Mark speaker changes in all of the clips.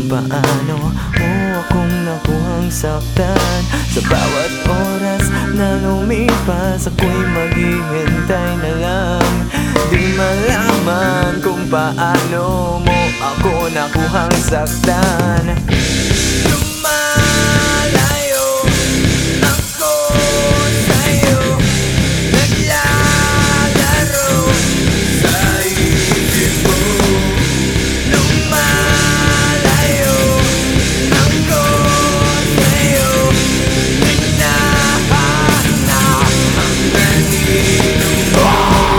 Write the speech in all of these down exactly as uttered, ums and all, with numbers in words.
Speaker 1: paano mo akong nakuhang saktan. Sa bawat oras na lumipas, ako'y maghihintay na lang. Di malaman kung paano mo ako nakuhang saktan. Lumalayo ako sa'yo, naglalaro sa isip mo. Lumalayo ako sa'yo, hinahanap ang kanino mo.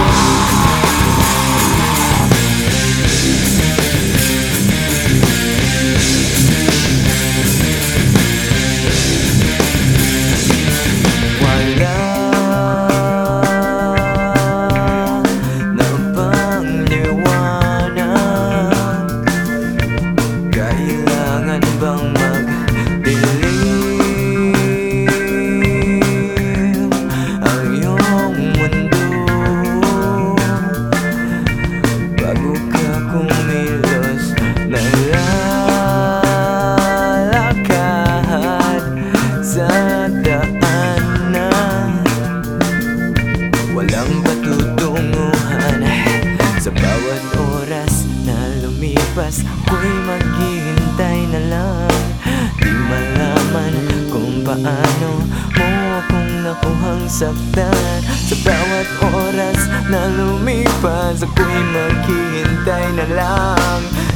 Speaker 1: Walang patutunguhan. Sa bawat oras na lumipas, ako'y maghihintay na lang. Di malaman kung paano mo akong nakuhang saktan. Sa bawat oras na lumipas, ako'y maghihintay na lang.